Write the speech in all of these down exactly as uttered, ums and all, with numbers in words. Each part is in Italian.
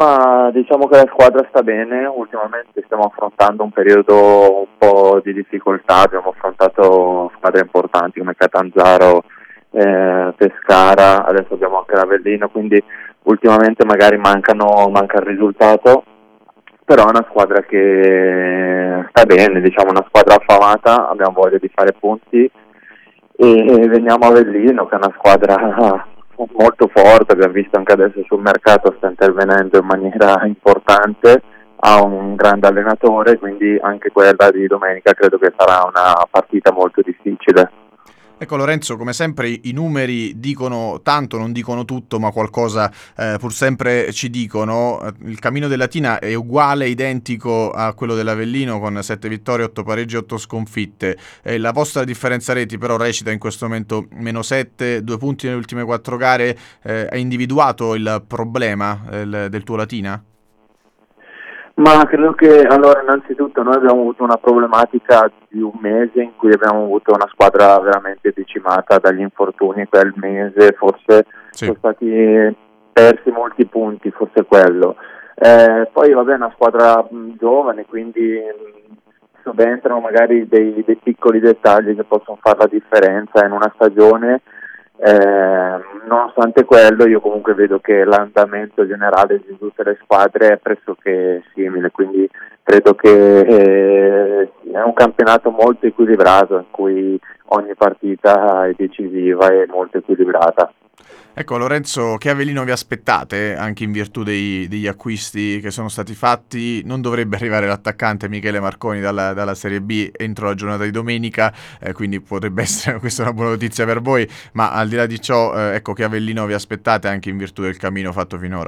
Ma diciamo che la squadra sta bene, ultimamente stiamo affrontando un periodo un po' di difficoltà, abbiamo affrontato squadre importanti come Catanzaro, eh, Pescara, adesso abbiamo anche l'Avellino, quindi ultimamente magari mancano, manca il risultato, però è una squadra che sta bene, diciamo una squadra affamata, abbiamo voglia di fare punti e veniamo a Avellino che è una squadra molto forte, abbiamo visto anche adesso sul mercato sta intervenendo in maniera importante, ha un grande allenatore, quindi anche quella di domenica credo che sarà una partita molto difficile. Ecco Lorenzo, come sempre i numeri dicono tanto, non dicono tutto, ma qualcosa eh, pur sempre ci dicono. Il cammino del Latina è uguale, identico a quello dell'Avellino con sette vittorie, otto pareggi e otto sconfitte. Eh, la vostra differenza reti però recita in questo momento meno sette, due punti nelle ultime quattro gare. Eh, hai individuato il problema del, del tuo Latina? Ma credo che, allora, innanzitutto noi abbiamo avuto una problematica di un mese in cui abbiamo avuto una squadra veramente decimata dagli infortuni, quel mese forse Sì. sono stati persi molti punti, forse quello. Eh, poi vabbè è una squadra mh, giovane, quindi mh, subentrano magari dei, dei piccoli dettagli che possono fare la differenza in una stagione. Eh, nonostante quello io comunque vedo che l'andamento generale di tutte le squadre è pressoché simile, quindi credo che eh, è un campionato molto equilibrato in cui ogni partita è decisiva e molto equilibrata. Ecco Lorenzo, che Avellino vi aspettate anche in virtù dei, degli acquisti che sono stati fatti? Non dovrebbe arrivare l'attaccante Michele Marconi dalla, dalla Serie B entro la giornata di domenica, eh, quindi potrebbe essere questa una buona notizia per voi, ma al di là di ciò, eh, ecco che Avellino vi aspettate anche in virtù del cammino fatto finora?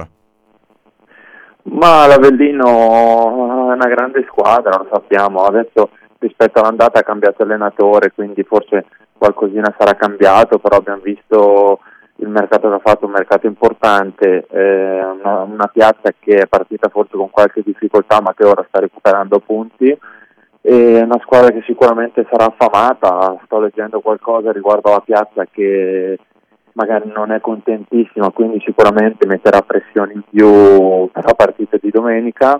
Ma l'Avellino è una grande squadra, lo sappiamo, adesso rispetto all'andata ha cambiato allenatore, quindi forse qualcosina sarà cambiato, però abbiamo visto il mercato che ha fatto, un mercato importante, eh, una, una piazza che è partita forse con qualche difficoltà ma che ora sta recuperando punti, e una squadra che sicuramente sarà affamata. Sto leggendo qualcosa riguardo alla piazza che magari non è contentissima, quindi sicuramente metterà pressione in più per la partita di domenica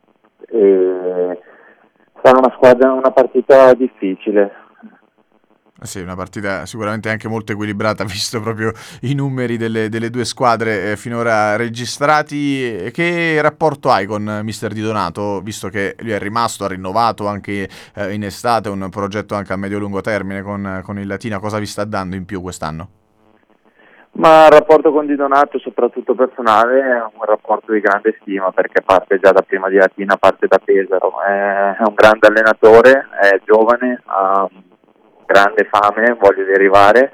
e sarà una squadra, una partita difficile. Sì, una partita sicuramente anche molto equilibrata, visto proprio i numeri delle, delle due squadre eh, finora registrati. Che rapporto hai con mister Di Donato, visto che lui è rimasto, ha rinnovato anche eh, in estate un progetto anche a medio-lungo termine con, con il Latina? Cosa vi sta dando in più quest'anno? Ma il rapporto con Di Donato, soprattutto personale, è un rapporto di grande stima perché parte già da prima di Latina, parte da Pesaro, è un grande allenatore, è giovane, ha grande fame, voglia di arrivare,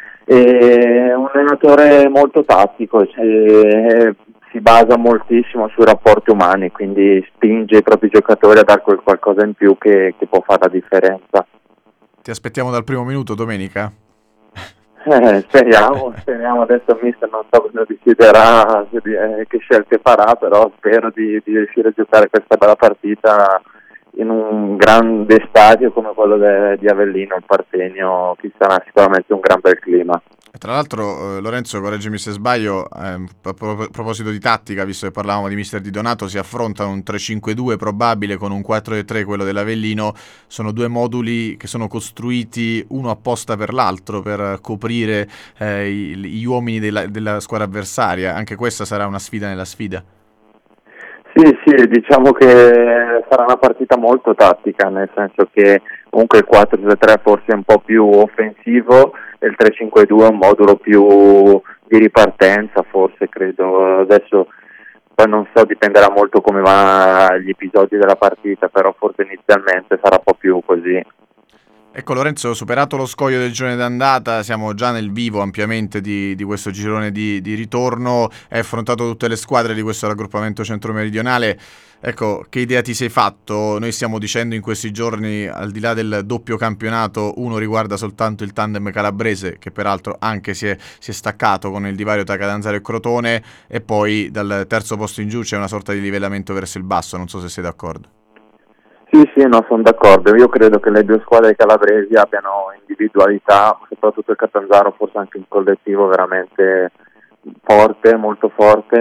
è un allenatore molto tattico, cioè, si basa moltissimo sui rapporti umani, quindi spinge i propri giocatori a dare quel qualcosa in più che, che può fare la differenza. Ti aspettiamo dal primo minuto domenica? Eh, speriamo, speriamo, adesso il mister non so cosa deciderà, eh, che scelte farà, però spero di, di riuscire a giocare questa bella partita in un grande stadio come quello de, di Avellino, il Partenio, che sarà sicuramente un gran bel clima. Tra l'altro, eh, Lorenzo, correggimi se sbaglio, eh, a pro- proposito di tattica, visto che parlavamo di mister Di Donato, si affrontano un tre cinque due probabile con un quattro tre quello dell'Avellino. Sono due moduli che sono costruiti uno apposta per l'altro per coprire eh, i- gli uomini della, della squadra avversaria. Anche questa sarà una sfida nella sfida. Sì, sì, diciamo che sarà una partita molto tattica, nel senso che comunque il quattro tre tre forse è un po' più offensivo e il tre cinque due è un modulo più di ripartenza, forse credo. Adesso poi non so, dipenderà molto come va gli episodi della partita, però forse inizialmente sarà un po' più così. Ecco Lorenzo, superato lo scoglio del girone d'andata, siamo già nel vivo ampiamente di, di questo girone di, di ritorno, hai affrontato tutte le squadre di questo raggruppamento centro-meridionale. Ecco, che idea ti sei fatto? Noi stiamo dicendo in questi giorni, al di là del doppio campionato, uno riguarda soltanto il tandem calabrese, che peraltro anche si è, si è staccato con il divario tra Catanzaro e Crotone, e poi dal terzo posto in giù c'è una sorta di livellamento verso il basso, non so se sei d'accordo. Sì, sì, no, sono d'accordo. Io credo che le due squadre calabresi abbiano individualità, soprattutto il Catanzaro, forse anche un collettivo veramente forte, molto forte.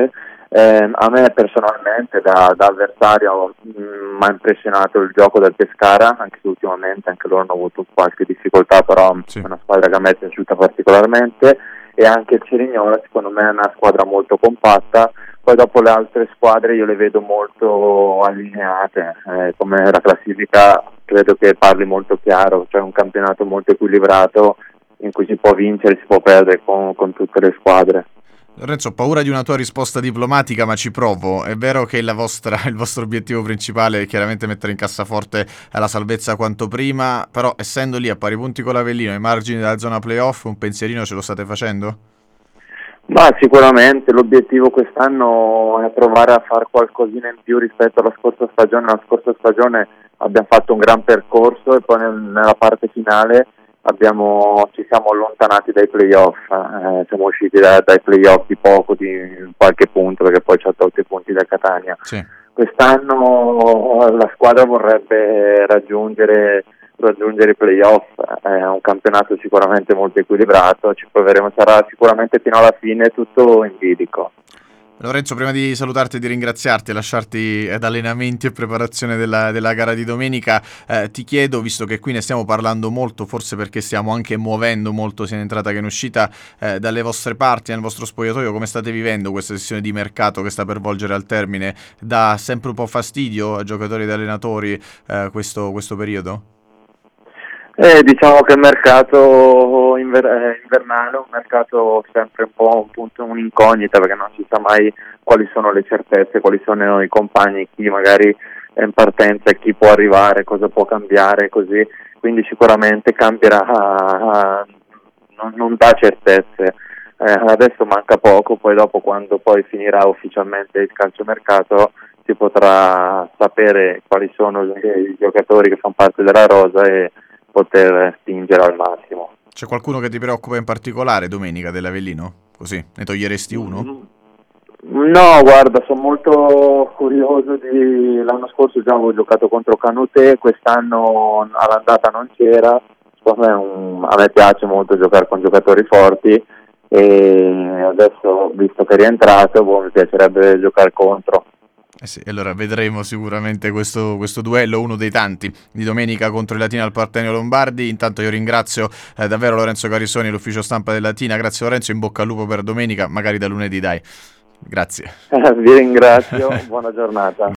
Eh, a me personalmente da, da avversario mi ha impressionato il gioco del Pescara, anche se ultimamente anche loro hanno avuto qualche difficoltà, però Sì. è una squadra che a me è piaciuta particolarmente, e anche il Cerignola secondo me è una squadra molto compatta. Poi dopo le altre squadre io le vedo molto allineate, eh, come la classifica credo che parli molto chiaro, cioè un campionato molto equilibrato in cui si può vincere e si può perdere con, con tutte le squadre. Lorenzo, ho paura di una tua risposta diplomatica, ma ci provo. È vero che la vostra, il vostro obiettivo principale è chiaramente mettere in cassaforte la salvezza quanto prima, però essendo lì a pari punti con l'Avellino, ai margini della zona playoff, un pensierino ce lo state facendo? Ma sicuramente l'obiettivo quest'anno è provare a fare qualcosina in più rispetto alla scorsa stagione. La scorsa stagione abbiamo fatto un gran percorso e poi nel, nella parte finale abbiamo, ci siamo allontanati dai playoff, eh, siamo usciti da, dai playoff di poco, di qualche punto, perché poi ci ha tolto i punti da Catania. Sì. Quest'anno la squadra vorrebbe raggiungere raggiungere i playoff, è un campionato sicuramente molto equilibrato, ci proveremo, sarà sicuramente fino alla fine tutto in bilico. Lorenzo, prima di salutarti e di ringraziarti e lasciarti ad allenamenti e preparazione della, della gara di domenica, eh, ti chiedo, visto che qui ne stiamo parlando molto, forse perché stiamo anche muovendo molto sia in entrata che in uscita, eh, dalle vostre parti, nel vostro spogliatoio, come state vivendo questa sessione di mercato che sta per volgere al termine? Dà sempre un po' fastidio a giocatori ed allenatori eh, questo, questo periodo? Eh, diciamo che il mercato inver- invernale è un mercato sempre un po' un punto, un'incognita, perché non si sa mai quali sono le certezze, quali sono i compagni, chi magari è in partenza e chi può arrivare, cosa può cambiare, così, quindi sicuramente cambierà, non, non dà certezze. Eh, adesso manca poco, poi dopo quando poi finirà ufficialmente il calciomercato si potrà sapere quali sono i giocatori che fanno parte della rosa e poter spingere al massimo. C'è qualcuno che ti preoccupa in particolare domenica dell'Avellino? Così, ne toglieresti uno? No, guarda, sono molto curioso di... L'anno scorso già avevo giocato contro Canute, quest'anno all'andata non c'era, secondo me un... a me piace molto giocare con giocatori forti e adesso, visto che è rientrato, boh, mi piacerebbe giocare contro. Eh sì, allora vedremo sicuramente questo, questo duello, uno dei tanti di domenica contro il Latina al Partenio Lombardi. Intanto io ringrazio eh, davvero Lorenzo Carisoni, l'ufficio stampa del Latina. Grazie Lorenzo, in bocca al lupo per domenica, magari da lunedì dai. Grazie. Vi ringrazio, buona giornata.